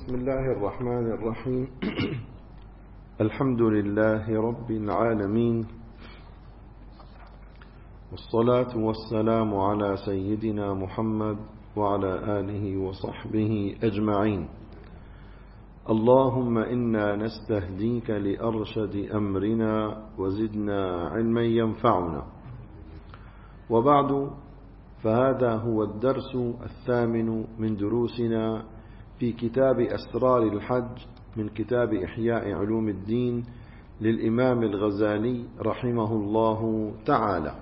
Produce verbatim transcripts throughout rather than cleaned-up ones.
بسم الله الرحمن الرحيم. الحمد لله رب العالمين، والصلاة والسلام على سيدنا محمد وعلى آله وصحبه أجمعين. اللهم إنا نستهديك لأرشد أمرنا وزدنا علما ينفعنا. وبعد، فهذا هو الدرس الثامن من دروسنا في كتاب أسرار الحج من كتاب إحياء علوم الدين للإمام الغزالي رحمه الله تعالى.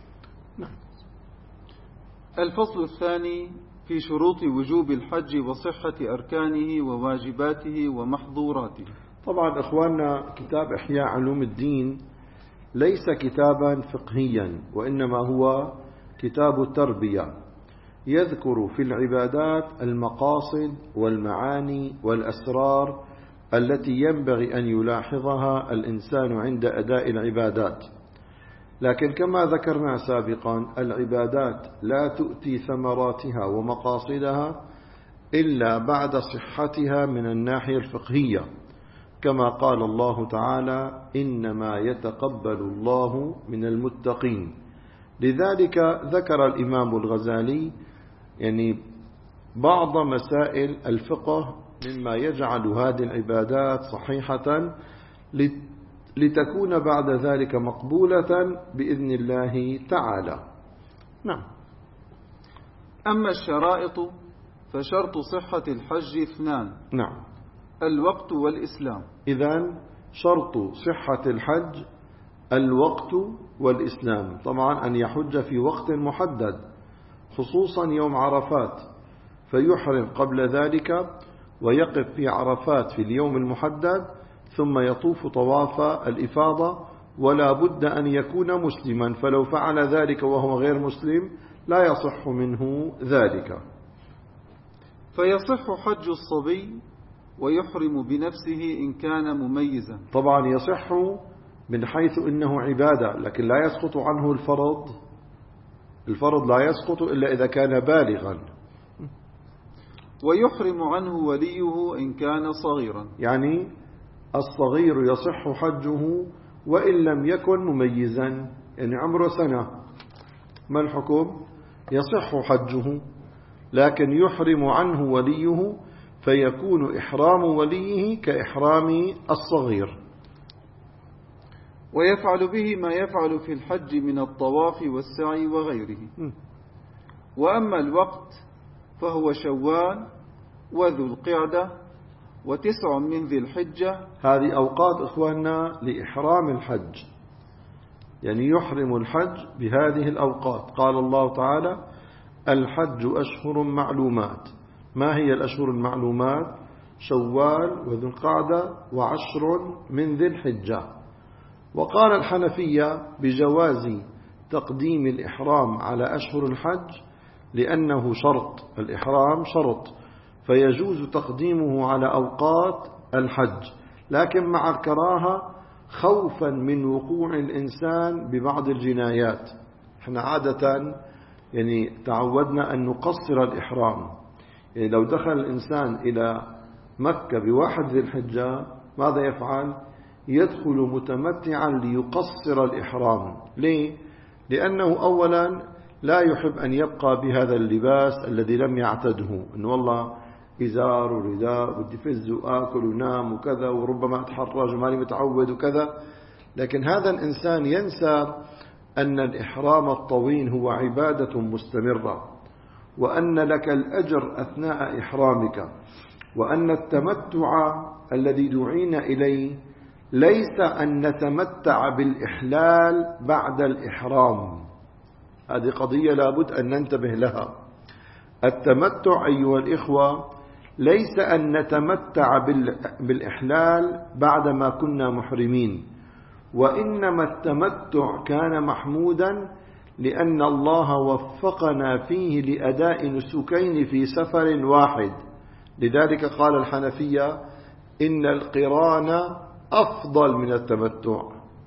الفصل الثاني في شروط وجوب الحج وصحة أركانه وواجباته ومحظوراته. طبعا إخواننا، كتاب إحياء علوم الدين ليس كتابا فقهيا، وإنما هو كتاب التربية، يذكر في العبادات المقاصد والمعاني والأسرار التي ينبغي أن يلاحظها الإنسان عند أداء العبادات. لكن كما ذكرنا سابقا، العبادات لا تؤتي ثمراتها ومقاصدها إلا بعد صحتها من الناحية الفقهية، كما قال الله تعالى: إنما يتقبل الله من المتقين. لذلك ذكر الإمام الغزالي يعني بعض مسائل الفقه مما يجعل هذه العبادات صحيحة لتكون بعد ذلك مقبولة بإذن الله تعالى. نعم. أما الشرائط فشرط صحة الحج اثنان. نعم. الوقت والإسلام. إذن شرط صحة الحج الوقت والإسلام، طبعا أن يحج في وقت محدد، خصوصا يوم عرفات، فيحرم قبل ذلك ويقف في عرفات في اليوم المحدد، ثم يطوف طواف الإفاضة، ولا بد أن يكون مسلما، فلو فعل ذلك وهو غير مسلم لا يصح منه ذلك. فيصح حج الصبي ويحرم بنفسه إن كان مميزا. طبعا يصح من حيث إنه عبادة، لكن لا يسقط عنه الفرض. الفرض لا يسقط إلا إذا كان بالغا. ويحرم عنه وليه إن كان صغيرا، يعني الصغير يصح حجه وإن لم يكن مميزا، يعني عمره سنة، ما الحكم؟ يصح حجه، لكن يحرم عنه وليه، فيكون إحرام وليه كإحرام الصغير. ويفعل به ما يفعل في الحج من الطواف والسعي وغيره. وأما الوقت فهو شوال وذو القعدة وتسع من ذي الحجة. هذه أوقات إخواننا لإحرام الحج، يعني يحرم الحج بهذه الأوقات. قال الله تعالى: الحج أشهر معلومات. ما هي الأشهر المعلومات؟ شوال وذو القعدة وعشر من ذي الحجة. وقال الحنفية بجواز تقديم الإحرام على أشهر الحج، لأنه شرط، الإحرام شرط، فيجوز تقديمه على أوقات الحج، لكن مع الكراهة خوفا من وقوع الإنسان ببعض الجنايات. احنا عادة يعني تعودنا أن نقصر الإحرام، يعني لو دخل الإنسان إلى مكة بواحد ذي الحجة ماذا يفعل؟ يدخل متمتعا ليقصر الإحرام. ليه؟ لأنه أولا لا يحب أن يبقى بهذا اللباس الذي لم يعتده، إنه والله إزار ورداء بدي فز وآكل ونام وكذا، وربما أتحرج وماني متعود وكذا. لكن هذا الإنسان ينسى أن الإحرام الطويل هو عبادة مستمرة، وأن لك الأجر أثناء إحرامك، وأن التمتع الذي دعينا إليه ليس أن نتمتع بالإحلال بعد الإحرام. هذه قضية لابد أن ننتبه لها. التمتع أيها الإخوة ليس أن نتمتع بالإحلال بعدما كنا محرمين، وإنما التمتع كان محمودا لأن الله وفقنا فيه لأداء نسكين في سفر واحد. لذلك قال الحنفية: إن القران أفضل من التمتع،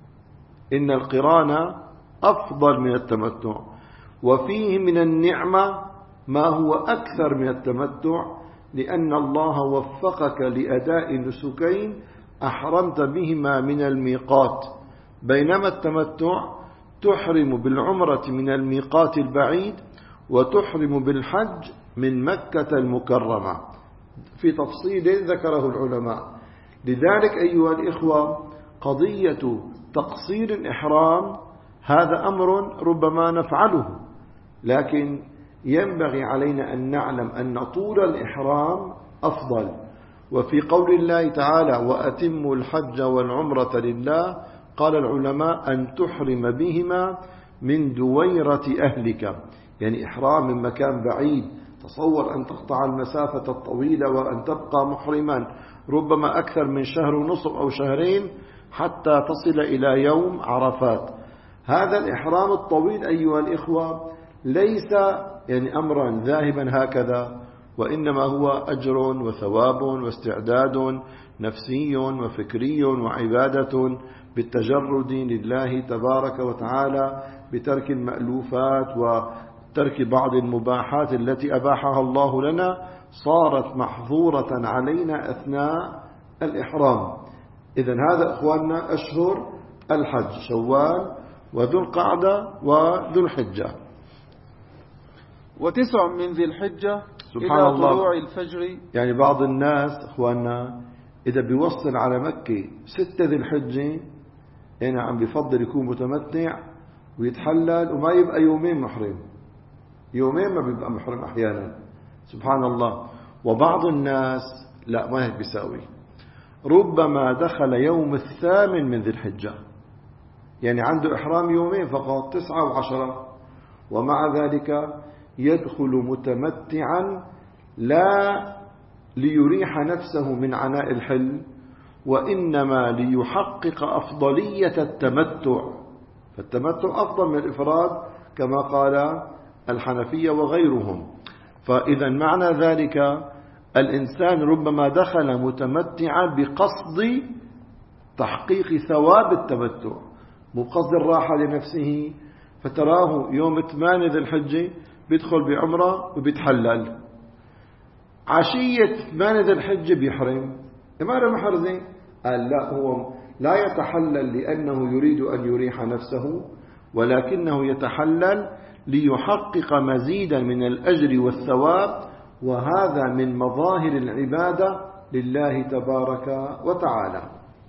إن القران أفضل من التمتع، وفيه من النعمة ما هو أكثر من التمتع، لأن الله وفقك لأداء نسكين أحرمت بهما من الميقات، بينما التمتع تحرم بالعمرة من الميقات البعيد وتحرم بالحج من مكة المكرمة، في تفصيل ذكره العلماء. لذلك أيها الإخوة قضية تقصير الإحرام هذا أمر ربما نفعله، لكن ينبغي علينا أن نعلم أن طول الإحرام أفضل. وفي قول الله تعالى وأتموا الحج والعمرة لله، قال العلماء أن تحرم بهما من دويرة أهلك، يعني إحرام من مكان بعيد. تصور أن تقطع المسافة الطويلة وأن تبقى محرما ربما أكثر من شهر ونصف أو شهرين حتى تصل إلى يوم عرفات. هذا الإحرام الطويل أيها الإخوة ليس يعني أمرا ذاهبا هكذا، وإنما هو أجر وثواب واستعداد نفسي وفكري وعبادة بالتجرد لله تبارك وتعالى، بترك المألوفات وترك بعض المباحات التي أباحها الله لنا، صارت محظورة علينا أثناء الإحرام. إذن هذا إخواننا أشهر الحج، شوال وذو القعدة وذو الحجة. وتسع من ذي الحجة سبحان إلى الله. طلوع الفجر. يعني بعض الناس إخواننا إذا بيوصل على مكة ستة ذي الحجة يعني عم بيفضل يكون متمتع ويتحلل وما يبقى يومين محرم، يومين ما بيبقى محرم أحيانا، سبحان الله. وبعض الناس لا، ما هيك بيساوي، ربما دخل يوم الثامن من ذي الحجة، يعني عنده إحرام يومين فقط، تسعة وعشرة، ومع ذلك يدخل متمتعا لا ليريح نفسه من عناء الحل، وإنما ليحقق أفضلية التمتع، فالتمتع أفضل من الإفراد كما قال الحنفية وغيرهم. فإذا معنى ذلك الإنسان ربما دخل متمتعا بقصد تحقيق ثواب التمتع، بقصد الراحة لنفسه، فتراه يوم ثمانية ذي الحجة بيدخل بعمرة وبيتحلل، عشية ثمانية ذي الحجة بيحرم. لماذا محرزين؟ قال لا، هو لا يتحلل لأنه يريد أن يريح نفسه، ولكنه يتحلل ليحقق مزيدا من الأجر والثواب، وهذا من مظاهر العبادة لله تبارك وتعالى.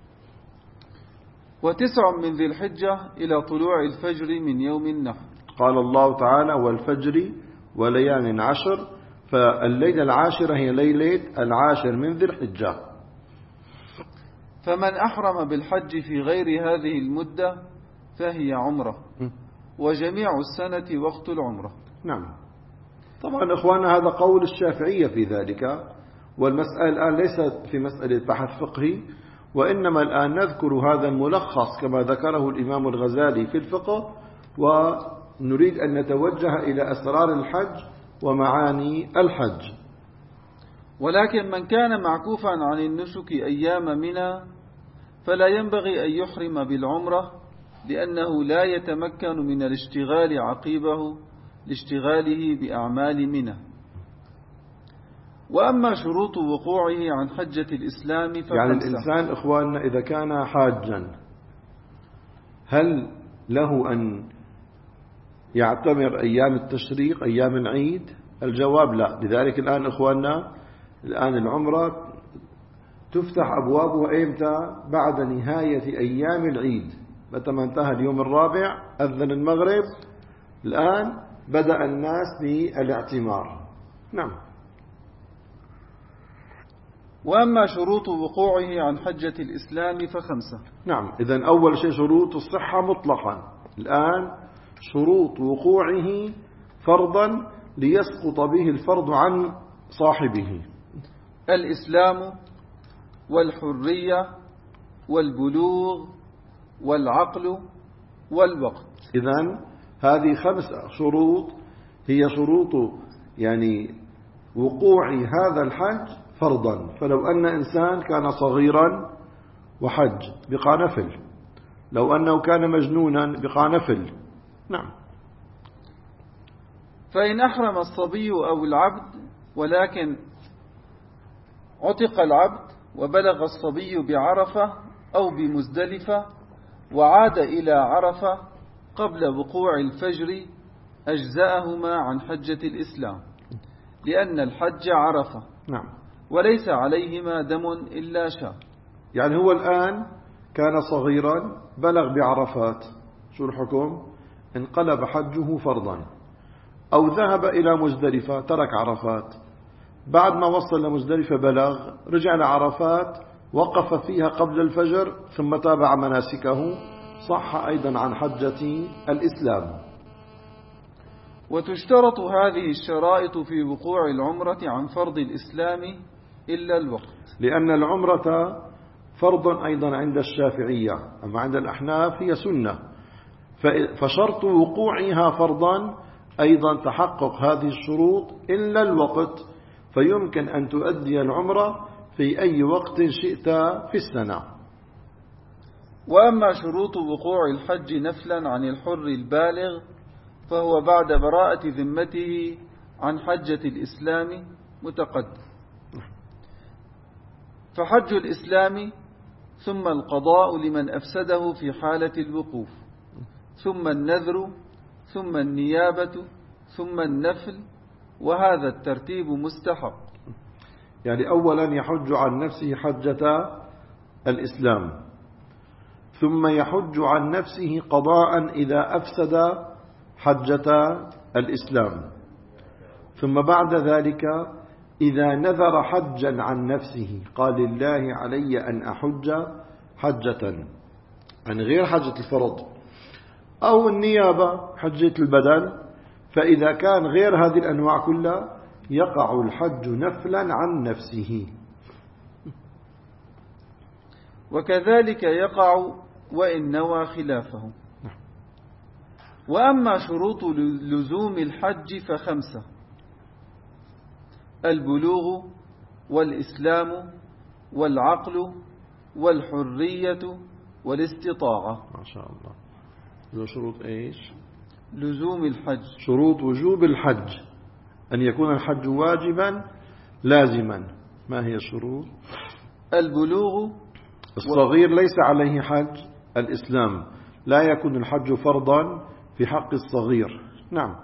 وتسع من ذي الحجة إلى طلوع الفجر من يوم النحر. قال الله تعالى والفجر وليال عشر، فالليلة العاشرة هي ليلة العاشر من ذي الحجة. فمن أحرم بالحج في غير هذه المدة فهي عمرة، وجميع السنة وقت العمرة. نعم، طبعا إخواننا هذا قول الشافعية في ذلك، والمسألة الآن ليست في مسألة بحث فقهي، وإنما الآن نذكر هذا الملخص كما ذكره الإمام الغزالي في الفقه، ونريد أن نتوجه إلى أسرار الحج ومعاني الحج. ولكن من كان معكوفا عن النسك أيام منى فلا ينبغي أن يحرم بالعمرة، لأنه لا يتمكن من الاشتغال عقيبه لاشتغاله بأعمال منى. وأما شروط وقوعه عن حجة الإسلام فخمسة. يعني الإنسان إخواننا إذا كان حاجا هل له أن يعتمر أيام التشريق أيام العيد؟ الجواب لا. لذلك الآن إخواننا الآن العمرة تفتح أبوابها إمتى؟ بعد نهاية أيام العيد، متى ما انتهى اليوم الرابع أذن المغرب، الآن بدأ الناس بالاعتمار. نعم. وأما شروط وقوعه عن حجة الإسلام فخمسة. نعم، إذن أول شيء شروط الصحة مطلقا. الآن شروط وقوعه فرضا ليسقط به الفرض عن صاحبه: الإسلام والحرية والبلوغ والعقل والوقت. إذن هذه خمس شروط هي شروط يعني وقوع هذا الحج فرضا. فلو أن إنسان كان صغيرا وحج بقى نفل، لو أنه كان مجنونا بقى نفل. نعم. فإن أحرم الصبي أو العبد ولكن عتق العبد وبلغ الصبي بعرفة أو بمزدلفة وعاد إلى عرفة قبل وقوع الفجر أجزأهما عن حجة الإسلام، لأن الحج عرفة. نعم. وليس عليهما دم إلا شاة. يعني هو الآن كان صغيرا بلغ بعرفات، شو الحكم؟ انقلب حجه فرضا. أو ذهب إلى مزدلفة ترك عرفات، بعد ما وصل لمزدلفة بلغ، رجع لعرفات وقف فيها قبل الفجر ثم تابع مناسكه، صح أيضا عن حجة الإسلام. وتشترط هذه الشرائط في وقوع العمرة عن فرض الإسلام إلا الوقت، لأن العمرة فرض أيضا عند الشافعية، أما عند الأحناف هي سنة، فشرط وقوعها فرضا أيضا تحقق هذه الشروط إلا الوقت، فيمكن أن تؤدي العمرة في أي وقت شئت في السنة. وأما شروط وقوع الحج نفلا عن الحر البالغ فهو بعد براءة ذمته عن حجة الإسلام متقدم. فحج الإسلام ثم القضاء لمن أفسده في حالة الوقوف، ثم النذر، ثم النيابة، ثم النفل، وهذا الترتيب مستحق. يعني أولا يحج عن نفسه حجة الإسلام، ثم يحج عن نفسه قضاء إذا أفسد حجة الإسلام، ثم بعد ذلك إذا نذر حجا عن نفسه قال لله علي أن أحج حجة عن غير حجة الفرض، أو النيابة حجة البدن، فإذا كان غير هذه الأنواع كلها يقع الحج نفلا عن نفسه. وكذلك يقع وإن نوى خلافه. وأما شروط لزوم الحج فخمسة: البلوغ والإسلام والعقل والحرية والاستطاعة. ما شاء الله. له شروط إيش؟ لزوم الحج. شروط وجوب الحج أن يكون الحج واجبا لازما. ما هي الشروط؟ البلوغ، الصغير ليس عليه حج. الإسلام، لا يكون الحج فرضا في حق الصغير. نعم.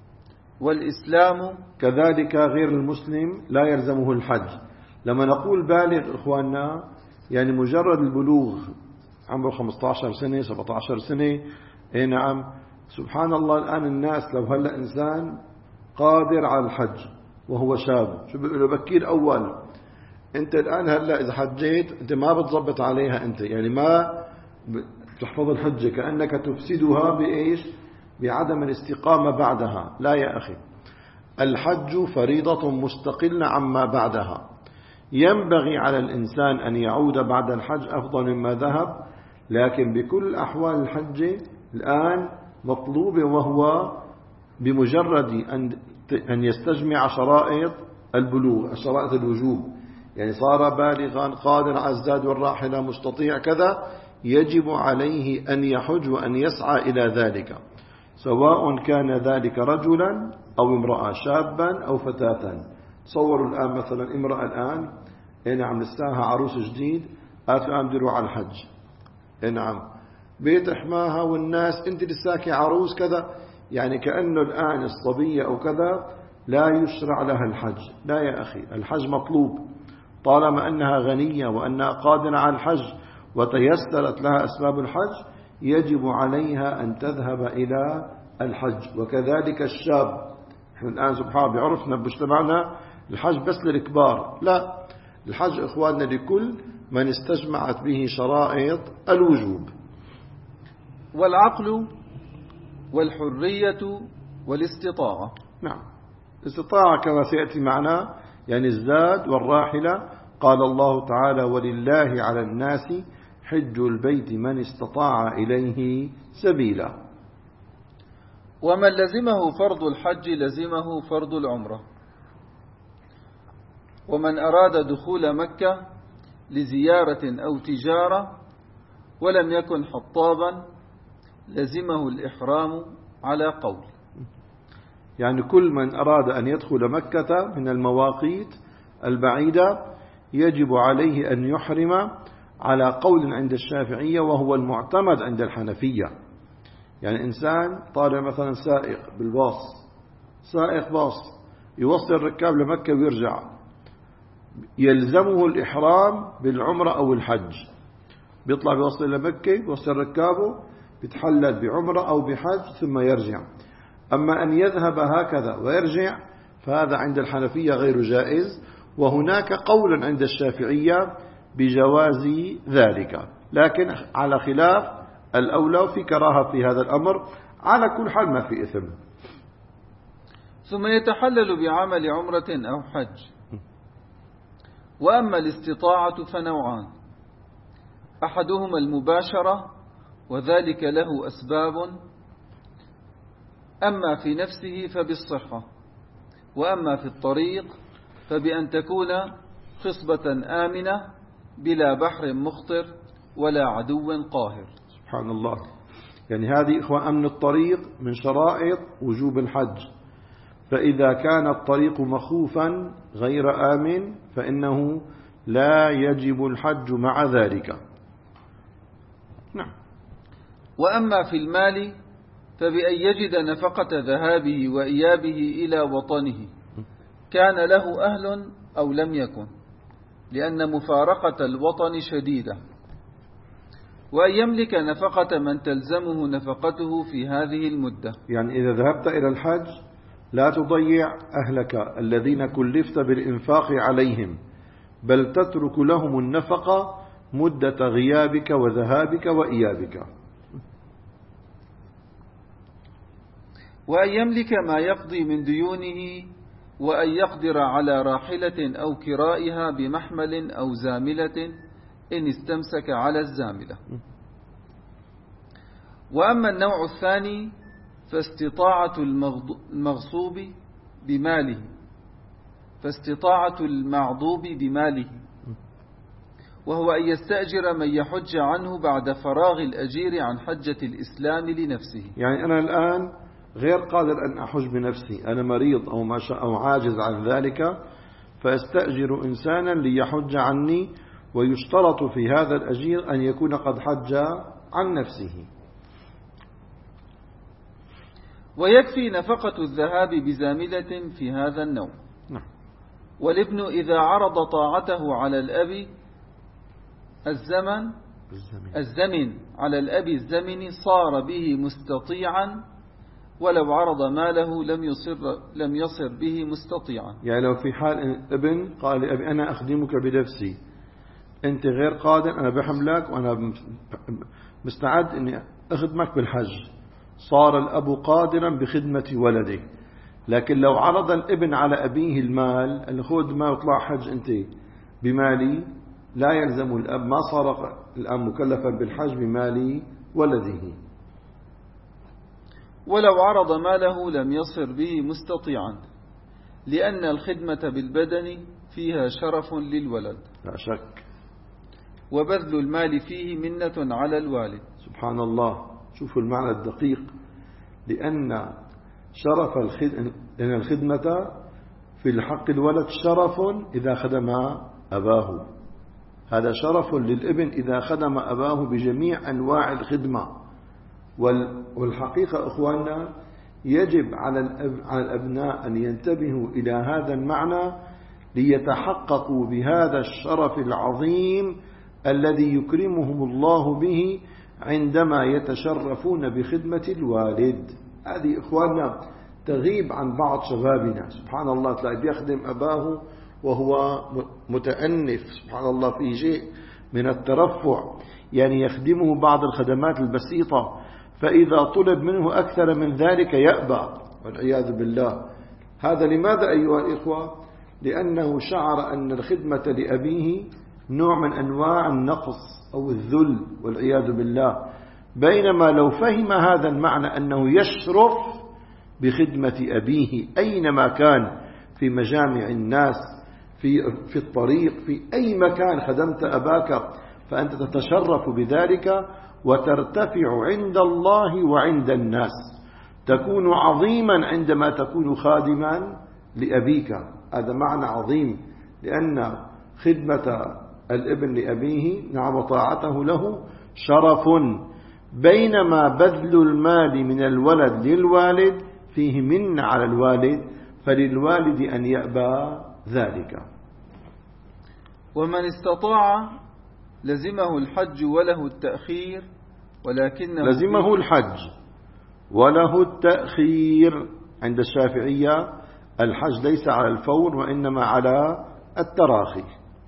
والإسلام كذلك غير المسلم لا يلزمه الحج. لما نقول بالغ إخواننا يعني مجرد البلوغ، عمره خمسة عشر سنة سبعة عشر سنة. إيه نعم. سبحان الله، الآن الناس لو هلأ إنسان قادر على الحج وهو شاب، شو بيقولوا بكير أول. أنت الآن هلأ إذا حجيت أنت ما بتضبط عليها، أنت يعني ما تحفظ الحجة، كأنك تفسدها بإيش؟ بعدم الاستقامة بعدها. لا يا أخي، الحج فريضة مستقلة عما بعدها. ينبغي على الإنسان أن يعود بعد الحج أفضل مما ذهب، لكن بكل أحوال الحج الآن مطلوب، وهو بمجرد أن يستجمع شرائط البلوغ، شرائط الوجوب، يعني صار بالغا قادر على الزاد والراحلة مستطيع كذا، يجب عليه أن يحج وأن يسعى إلى ذلك، سواء كان ذلك رجلا أو امرأة، شابا أو فتاة. تصوروا الآن مثلا امرأة الآن نعم لساها عروس جديد، آتوا ديروا على الحج، نعم بيت حماها والناس انت لساكي عروس كذا، يعني كأنه الآن الصبية أو كذا لا يشرع لها الحج. لا يا أخي، الحج مطلوب طالما أنها غنية وأنها قادرة على الحج وتيسرت لها أسباب الحج، يجب عليها أن تذهب إلى الحج. وكذلك الشاب، نحن الآن سبحان الله بعرفنا بمجتمعنا الحج بس للكبار، لا، الحج إخواننا لكل من استجمعت به شرائط الوجوب. والعقل والحرية والاستطاعة. نعم، الاستطاعة كما سيأتي معنا يعني الزاد والراحلة. قال الله تعالى: ولله على الناس حج البيت من استطاع إليه سبيلا. ومن لزمه فرض الحج لزمه فرض العمرة. ومن أراد دخول مكة لزيارة أو تجارة ولم يكن حطابا لزمه الإحرام على قول. يعني كل من أراد أن يدخل مكة من المواقيت البعيدة يجب عليه أن يحرم على قول عند الشافعية وهو المعتمد عند الحنفية. يعني إنسان طالع مثلا سائق بالباص، سائق باص يوصل الركاب لمكة ويرجع، يلزمه الإحرام بالعمرة أو الحج. بيطلع بيوصل لمكة يوصل ركابه، بيتحلل بعمرة أو بحج ثم يرجع. أما أن يذهب هكذا ويرجع فهذا عند الحنفية غير جائز، وهناك قول عند الشافعية بجواز ذلك، لكن على خلاف الأولى في كراهة في هذا الأمر. على كل حال ما في إثم. ثم يتحلل بعمل عمرة أو حج. وأما الاستطاعة فنوعان: أحدهما المباشرة وذلك له أسباب، أما في نفسه فبالصحة، وأما في الطريق فبأن تكون خصبة آمنة بلا بحر مخطر ولا عدو قاهر. سبحان الله. يعني هذه إخوة أمن الطريق من شرائط وجوب الحج. فإذا كان الطريق مخوفا غير آمن فإنه لا يجب الحج مع ذلك. نعم. وأما في المال فبأن يجد نفقة ذهابه وإيابه إلى وطنه، كان له أهل أو لم يكن، لأن مفارقة الوطن شديدة. وأن يملك نفقة من تلزمه نفقته في هذه المدة. يعني إذا ذهبت إلى الحج لا تضيع أهلك الذين كلفت بالإنفاق عليهم، بل تترك لهم النفقة مدة غيابك وذهابك وإيابك. وأن يملك ما يقضي من ديونه، وأن يقدر على راحلة أو كرائها بمحمل أو زاملة إن استمسك على الزاملة. وأما النوع الثاني فاستطاعة المغصوب بماله فاستطاعة المعضوب بماله، وهو أن يستأجر من يحج عنه بعد فراغ الأجير عن حجة الإسلام لنفسه. يعني أنا الآن غير قادر أن أحج بنفسي، أنا مريض أو, ما شاء أو عاجز عن ذلك، فاستأجر إنسانا ليحج عني، ويشترط في هذا الأجير أن يكون قد حج عن نفسه. ويكفي نفقة الذهاب بزاملة في هذا النوع. نعم. والابن إذا عرض طاعته على الأب الزمن الزمن, الزمن على الأب الزمن صار به مستطيعا، ولو عرض ماله لم يصر لم يصر به مستطيعا. يعني لو في حال ابن قال لأبي أنا أخدمك بنفسي، أنت غير قادر، أنا بحملك وأنا مستعد أني أخدمك بالحج، صار الأب قادرا بخدمة ولده. لكن لو عرض الابن على أبيه المال، أن خذ ما يطلع حج أنت بمالي، لا يلزم الأب، ما صار الأب مكلفا بالحج بمال ولده. ولو عرض ماله لم يصر به مستطيعا، لأن الخدمة بالبدن فيها شرف للولد لا شك، وبذل المال فيه منة على الوالد. سبحان الله. شوفوا المعنى الدقيق، لأن شرف الخدمة في الحق الولد شرف إذا خدم أباه، هذا شرف للابن إذا خدم أباه بجميع أنواع الخدمة. والحقيقة أخواننا يجب على الأبناء أن ينتبهوا إلى هذا المعنى ليتحققوا بهذا الشرف العظيم الذي يكرمهم الله به عندما يتشرفون بخدمة الوالد. هذه إخواننا تغيب عن بعض شبابنا، سبحان الله، تلاقي بيخدم أباه وهو متأنف، سبحان الله، في شيء من الترفع، يعني يخدمه بعض الخدمات البسيطة، فإذا طلب منه أكثر من ذلك يأبى والعياذ بالله. هذا لماذا أيها الإخوة؟ لأنه شعر أن الخدمة لأبيه نوع من أنواع النقص أو الذل والعياذ بالله، بينما لو فهم هذا المعنى أنه يشرف بخدمة أبيه أينما كان، في مجامع الناس، في في الطريق، في أي مكان خدمت أباك فأنت تتشرف بذلك وترتفع عند الله وعند الناس، تكون عظيما عندما تكون خادما لأبيك. هذا معنى عظيم، لأن خدمة الابن لأبيه نعم طاعته له شرف، بينما بذل المال من الولد للوالد فيه من على الوالد، فللوالد أن يأبى ذلك. ومن استطاع لزمه الحج وله التأخير، ولكنه لزمه الحج وله التأخير. عند الشافعية الحج ليس على الفور وإنما على التراخي،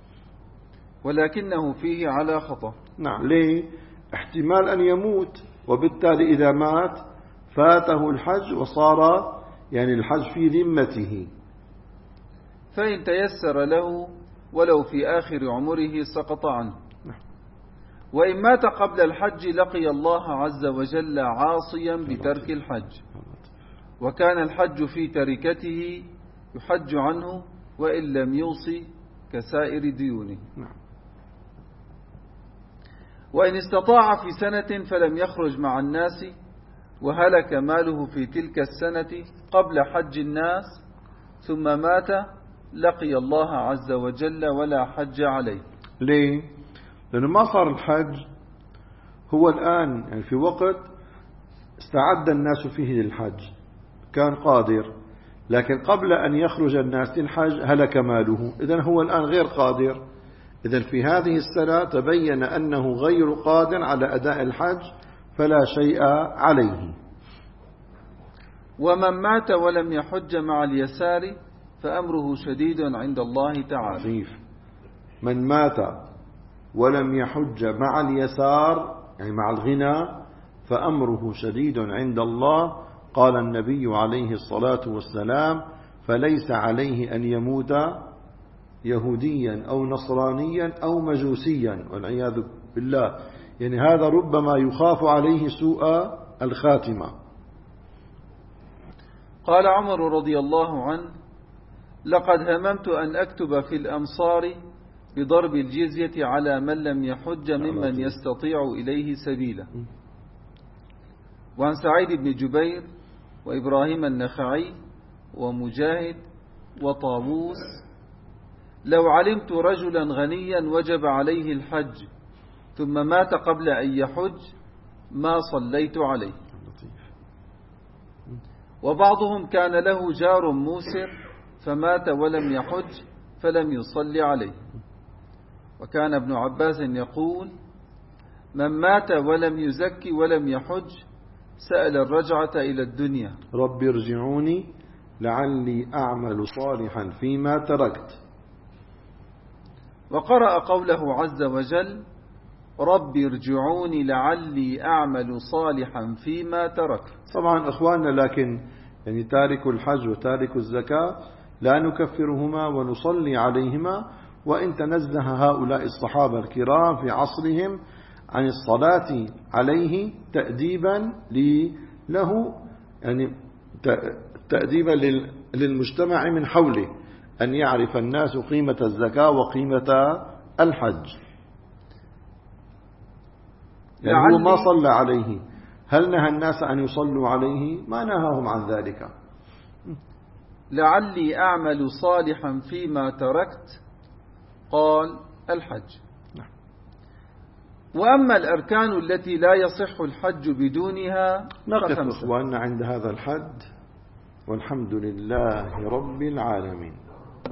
ولكنه فيه على خطأ. نعم، ليه؟ احتمال أن يموت، وبالتالي إذا مات فاته الحج وصار يعني الحج في ذمته. فإن تيسر له ولو في آخر عمره سقط عنه. وإن مات قبل الحج لقي الله عز وجل عاصيا بترك الحج، وكان الحج في تركته يحج عنه وإن لم يوصي كسائر ديونه. وإن استطاع في سنة فلم يخرج مع الناس وهلك ماله في تلك السنة قبل حج الناس ثم مات لقي الله عز وجل ولا حج عليه. ليه؟ لأنه ما صار الحج هو الآن، يعني في وقت استعد الناس فيه للحج كان قادر، لكن قبل أن يخرج الناس للحج هلك ماله، إذن هو الآن غير قادر. إذن في هذه السنة تبين أنه غير قادر على أداء الحج فلا شيء عليه. ومن مات ولم يحج مع اليسار فأمره شديد عند الله تعالى. صيف. من مات ولم يحج مع اليسار يعني مع الغنى فأمره شديد عند الله. قال النبي عليه الصلاة والسلام: فليس عليه أن يموت يهوديا أو نصرانيا أو مجوسيا والعياذ بالله، يعني هذا ربما يخاف عليه سوء الخاتمة. قال عمر رضي الله عنه: لقد هممت أن أكتب في الأمصار بضرب الجزية على من لم يحج ممن يستطيع إليه سبيلا. وعن سعيد بن جبير وإبراهيم النخعي ومجاهد وطاووس: لو علمت رجلا غنيا وجب عليه الحج ثم مات قبل أن يحج ما صليت عليه. وبعضهم كان له جار موسر فمات ولم يحج فلم يصلي عليه. وكان ابن عباس يقول: من مات ولم يزكي ولم يحج سأل الرجعة إلى الدنيا رب ارجعوني لعلي أعمل صالحا فيما تركت. وقرأ قوله عز وجل: رب ارجعوني لعلي أعمل صالحا فيما تركت. طبعا أخواننا، لكن يعني تارك الحج وتارك الزكاة لا نكفرهما ونصلي عليهما، وإن تنزه هؤلاء الصحابة الكرام في عصرهم عن الصلاة عليه تأديبا له، يعني تأديبا للمجتمع من حوله، أن يعرف الناس قيمة الزكاة وقيمة الحج. يعني هو ما صلى عليه، هل نهى الناس أن يصلوا عليه؟ ما نهاهم عن ذلك. لعلي أعمل صالحا فيما تركت، قال: الحج. وأما الأركان التي لا يصح الحج بدونها نقف أخواننا عند هذا الحد، والحمد لله رب العالمين.